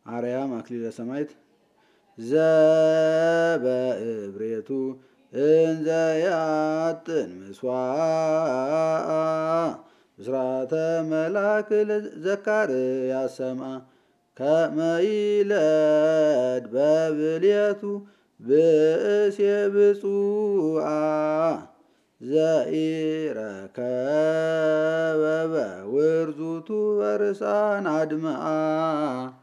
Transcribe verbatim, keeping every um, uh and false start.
አርያም አክሊለ ሰማዕት ዘበእብሬቱ እንዘ ያጥን ምስዋዓ ብስራተ መልአክ ዘካርያስ ሰምዐ ከመ ይለድ በብልየቱ ብእሴ ብፁዓ ዘኢረከበ በውርዙቱ በርሳን አድምዓ